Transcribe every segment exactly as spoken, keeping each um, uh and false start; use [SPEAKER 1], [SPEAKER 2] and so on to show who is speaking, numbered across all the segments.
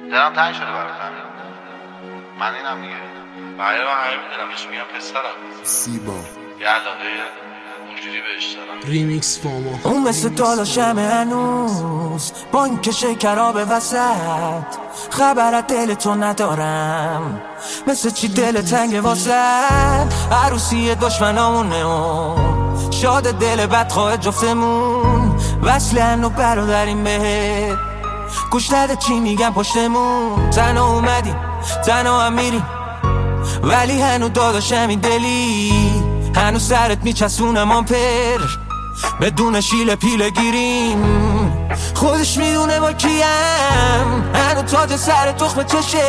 [SPEAKER 1] دلم تنگ شده برات همین. من اینم دیگه.
[SPEAKER 2] برای من همین میدونم بهش میگم پسرم
[SPEAKER 3] سیبا
[SPEAKER 2] یه علاقه اونجوری بهش دارم.
[SPEAKER 3] ریمیکس فاما.
[SPEAKER 4] اون مثل داداشم هنوز با این که شکرها به وسط خبرت دلتو ندارم، مثل چی دل تنگ واسه عروسی دشمنامونه و شاد دل بدخواه جفتمون وصلن و برادریم بهت گوش نده چی میگم پشتمون. تنها اومدیم تنها هم میریم ولی هنو داداشم این دلی هنو سرت میچسونم آمپر بدون شیل پیله گیریم. خودش میدونه با کیم هنو تاج سر تخم چشه،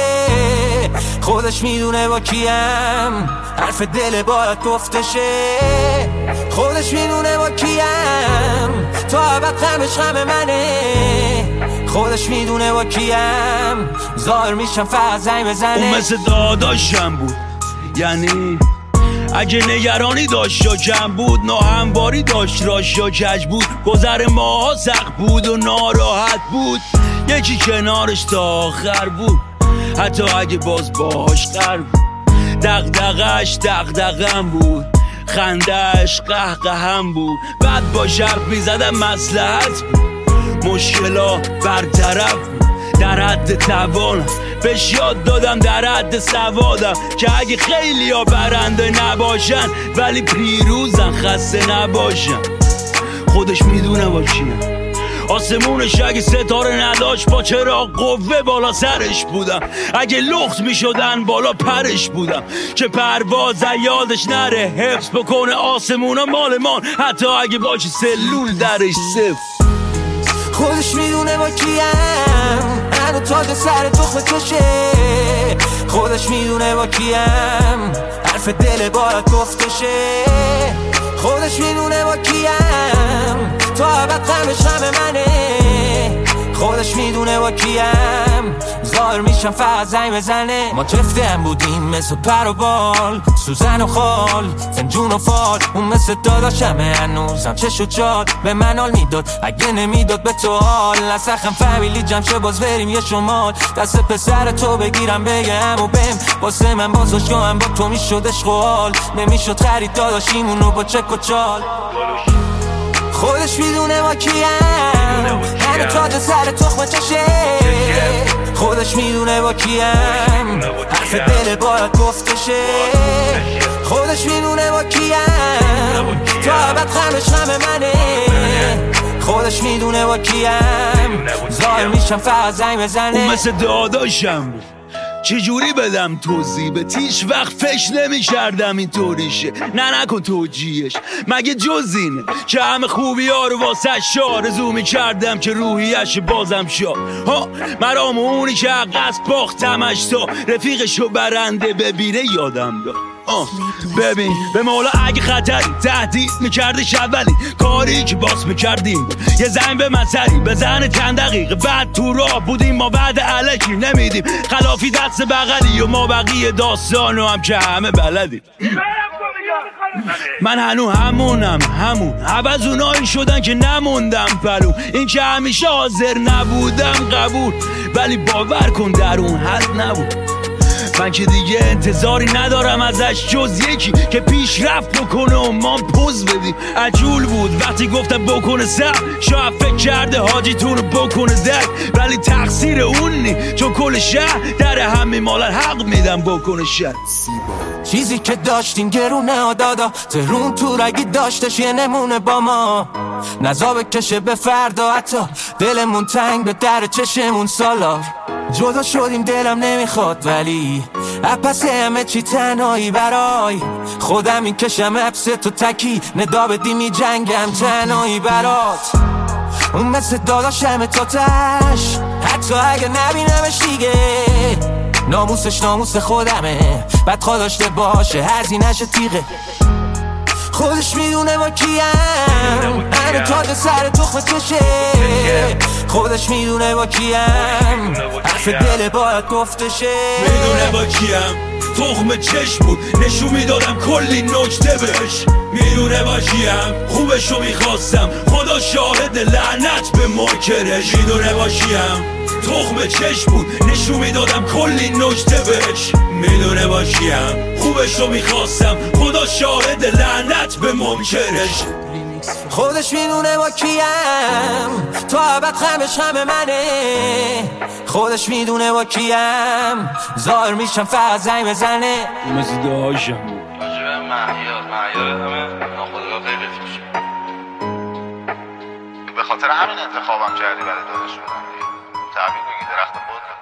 [SPEAKER 4] خودش میدونه با کیم حرف دل باید گفتشه، خودش میدونه با کیم تا ابد غمش غم منه، خودش میدونه با کیم ظاهر میشم فقط زنگ بزنه.
[SPEAKER 5] اون مثل داداشم بود، یعنی اگه نگرانی داشت یا کم بود، ناهمواری داشت راش یا کج بود، گذر ماها سخت بود و ناراحت بود، یکی کنارش تا آخر بود حتی اگه باز باهاش قر بود. دغدغش دغدغم بود، خندهش قهقهم بود، بعد با شرف میزدم مصلحت بود، مشکلا برطرف بود در حد توانم، بهش یاد دادم در حد سوادم که اگه خیلی ها برنده نباشن ولی پیروزن خسته نباشن. خودش میدونه با کیم، آسمونش اگه ستاره نداشت با چراغ قوه بالا سرش بودم، اگه لخت میشدن بالا پرش بودم که پرواز یادش نره، حفظ بکنه آسمونا مالمان حتی اگه باشه سلول درش صفر.
[SPEAKER 4] خودش میدونه با کیم هنو تاج سر تخم چشه، خودش میدونه با کیم حرف دل باید گفتشه، خودش میدونه با کیم تا ابد غمش غم منه، خودش میدونه با کیم ظاهر میشم فقط زنگ بزنه. ما تفته هم بودیم مثل پر و بال، سوزن و خال، فنجون و فال، اون مثل داداشمه هنوزم چش و چال به من حال میداد اگه نمیداد به تو حال، نسخم فامیلی جمشه باز بریم یه شمال، دست پسر تو بگیرم بگم و بهم واسه من بازش هم با تو میشد عشق و حال، نمیشد خرید داداشیمونو با چک و چال. خودش میدونه با کیم هنو تاج سر تخم چشه، خودش میدونه با کیم حرف دل باید گفتشه، خودش میدونه با کیم تا ابد غمش غم منه، خودش میدونه با کیم ظاهر میشم فقط زنگ بزنه.
[SPEAKER 5] اون مثل داداشم بود، چجوری بدم توضیح به تیش وقت فش نمی کردم این طوریشه، نه نکن توجیهش مگه جز اینه که همه خوبی ها رو واسه آرزو می کردم که روحیش بازم شا ها مرام اونی که قصد باختمش تا رفیقشو برنده ببینه یادم داد. آه ببین به مولا اگه خطری تهدید میکردش اولی کاری که باس میکردیم بود یه زنگ به من سری بزنه چند دقیقه بعد تو راه بودیم ما بعد علکی نمیدیم خلافی دست بغلی و ما بقیه داستانو هم که همه بلدیم. من هنو همونم همون عوض اونایی شدن که نموندم پلون، این که همیشه حاضر نبودم قبول ولی باور کن در اون حد نبود. من که دیگه انتظاری ندارم ازش جز یکی که پیشرفت بکنه و ما پوز بدیم. عجول بود وقتی گفتم بکنه سر، شاید فکر کرده حاجی تو رو بکنه دک، ولی تقصیر اون نی چون کل شهر در همه مالر حق میدم بکنه شهر.
[SPEAKER 4] چیزی که داشتیم گرونه و دادا ترون تو رگی داشتش یه نمونه با ما، نزا بکشه به فردا حتی دلمون تنگ به در چشمون سالار، جدا شدیم دلم نمیخواد ولی اپس همه چی تنهایی برای خودم این کشم اپس تو تکی ندا بدی می جنگم تنهایی برات. اون مثل داداشم تا تش حتی اگه نبینمش دیگه ناموسش ناموس خودمه بدخواه داشته باشه هزینش تیغه، خودش میدونه با کیم هنو تاج سر تخم چشه، خودش میدونه با کیم حرف دل باید گفتشه،
[SPEAKER 5] میدونه با کیم تخم چش بود نشون میدادم کلی نکته بهش، میدونه با کیم خوبشو میخواستم خدا شاهد لعنت به منکرش، میدونه با کیم تخم چشم بود، نشون میدادم کلی نکته بهش. میدونه با کیم خوبش رو میخواستم، خدا شاهد لعنت به منکرش.
[SPEAKER 4] خودش میدونه با کیم تو ابد غمش همه منه. خودش میدونه با کیم ظاهر میشم فقط زنگ بزنه.
[SPEAKER 5] مثل داشم
[SPEAKER 2] راجب مهیار مهیار همه ناخودآگاه خیلی رفیق شد.
[SPEAKER 1] به خاطر همین انتخابم کردی برای داداش بودن دیگه. تبریک بگی درخت خودت.